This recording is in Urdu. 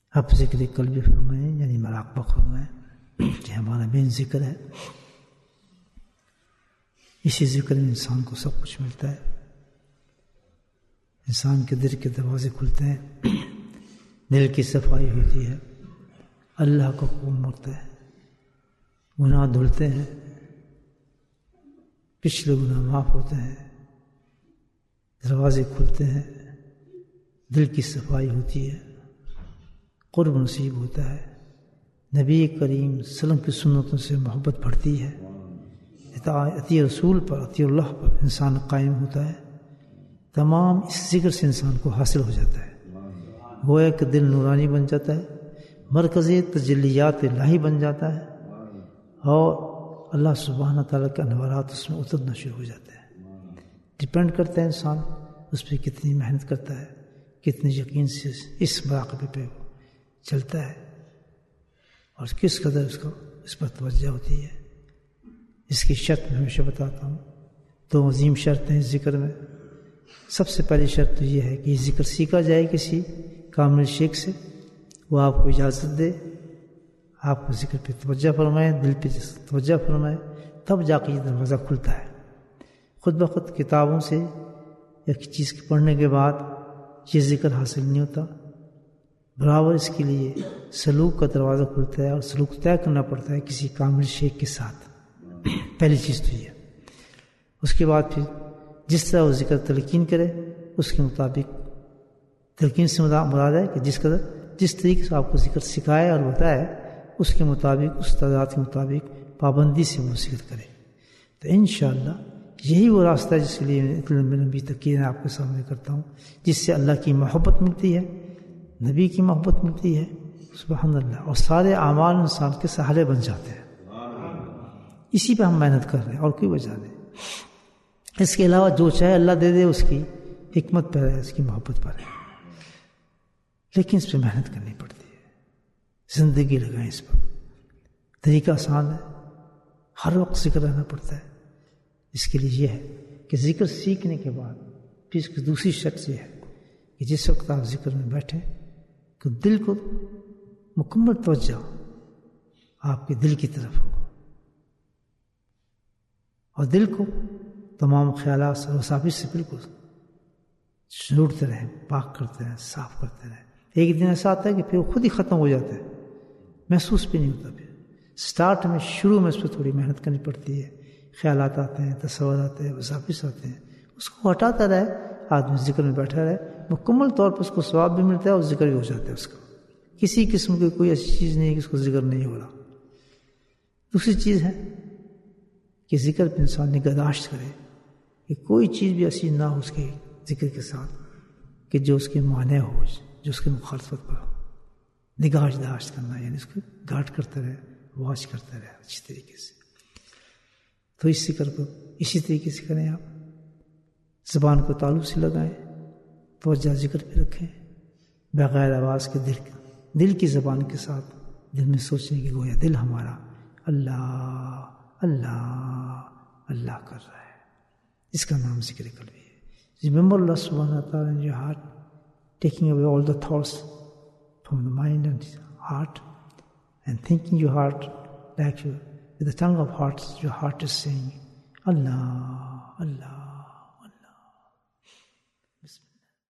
آپ ذکر قلبی فرمائیں، یعنی مراقبہ فرمائیں کہ ہمارا مین ذکر ہے. اسی ذکر میں انسان کو سب کچھ ملتا ہے. انسان کے دل کے دروازے کھلتے ہیں، دل کی صفائی ہوتی ہے، اللہ کو قرب ملتا ہے، گناہ دھلتے ہیں، پچھلے گناہ معاف ہوتے ہیں، دروازے کھلتے ہیں، دل کی صفائی ہوتی ہے، قرب نصیب ہوتا ہے، نبی کریم صلی اللہ علیہ وسلم کی سنتوں سے محبت بڑھتی ہے، اطاعت رسول پر، اطاعت اللہ پر انسان قائم ہوتا ہے. تمام اس ذکر سے انسان کو حاصل ہو جاتا ہے. گویا کہ دل نورانی بن جاتا ہے، مرکزی تجلیات الہی بن جاتا ہے، اور اللہ سبحانہ تعالیٰ کے انوارات اس میں اترنا شروع ہو جاتے ہیں. ڈپینڈ کرتا ہے انسان اس پہ کتنی محنت کرتا ہے، کتنے یقین سے اس مراقبے پہ وہ چلتا ہے، اور کس قدر اس پر توجہ ہوتی ہے. اس کی شرط میں ہمیشہ بتاتا ہوں، 2 عظیم شرطیں ہیں ذکر میں. سب سے پہلی شرط تو یہ ہے کہ یہ ذکر سیکھا جائے کسی کامل شیخ سے، وہ آپ کو اجازت دے، آپ کو ذکر پہ توجہ فرمائے، دل پہ توجہ فرمائے، تب جا کے یہ دروازہ کھلتا ہے. خود بخود کتابوں سے یا کسی چیز کے پڑھنے کے بعد یہ ذکر حاصل نہیں ہوتا. برابر اس کے لیے سلوک کا دروازہ کھلتا ہے، اور سلوک طے کرنا پڑتا ہے کسی کامل شیخ کے ساتھ. پہلی چیز تو یہ. اس کے بعد پھر جس طرح وہ ذکر تلقین کرے اس کے مطابق، تلقین سے مراد ہے کہ جس طریقے سے آپ کو ذکر سکھائے اور بتائے اس کے مطابق، اس تعداد کے مطابق پابندی سے وہ ذکر کرے. تو انشاءاللہ یہی وہ راستہ ہے جس کے لیے میں لمبی تقریر آپ کے سامنے کرتا ہوں، جس سے اللہ کی محبت ملتی ہے، نبی کی محبت ملتی ہے، سبحان اللہ، اور سارے اعمال انسان کے سہارے بن جاتے ہیں. اسی پہ ہم محنت کر رہے ہیں اور کوئی وجہ نہیں. اس کے علاوہ جو چاہے اللہ دے دے، اس کی حکمت پر ہے، اس کی محبت پر ہے، لیکن اس پہ محنت کرنی پڑتی ہے، زندگی لگائیں اس پر. طریقہ آسان ہے، ہر وقت ذکر رہنا پڑتا ہے. اس کے لیے یہ ہے کہ ذکر سیکھنے کے بعد پھر اس کی دوسری شرط یہ ہے کہ جس وقت آپ ذکر میں بیٹھیں تو دل کو مکمل توجہ آپ کے دل کی طرف ہو، اور دل کو تمام خیالات سے وساوس سے بالکل جوڑتے رہیں، پاک کرتے رہیں، صاف کرتے رہیں. ایک دن ایسا آتا ہے کہ پھر وہ خود ہی ختم ہو جاتا ہے، محسوس بھی نہیں ہوتا. پھر سٹارٹ میں، شروع میں اس پہ تھوڑی محنت کرنی پڑتی ہے. خیالات آتے ہیں، تصور آتے ہیں، وساوس آتے ہیں، اس کو ہٹاتا رہے، آدمی ذکر میں بیٹھا رہے، مکمل طور پر اس کو ثواب بھی ملتا ہے اور ذکر بھی ہو جاتا ہے. اس کا کسی قسم کی کوئی ایسی چیز نہیں ہے کہ اس کو ذکر نہیں ہو رہا. دوسری چیز ہے کہ ذکر پہ انسان نگہداشت کرے کہ کوئی چیز بھی ایسی نہ ہو اس کے ذکر کے ساتھ کہ جو اس کے مانع ہو، جو اس کے مخالفت پر ہو. نگہداشت کرنا یعنی اس کو گارڈ کرتا رہے، واچ کرتا رہے اچھی طریقے سے. تو اس ذکر کو اسی طریقے سے کریں. آپ زبان کو تعلق سے لگائیں، توجہ ذکر پہ رکھیں، بغیر آواز کے دل کی زبان کے ساتھ دل میں سوچیں کہ گویا دل ہمارا اللہ اللہ اللہ کر رہا ہے. اس کا نام ذکر قلبی ہے. Remember Allah subhanahu wa ta'ala in your heart, taking away all the thoughts from the mind and heart, and thinking your heart like you, with the tongue of hearts, your heart is saying Allah Allah.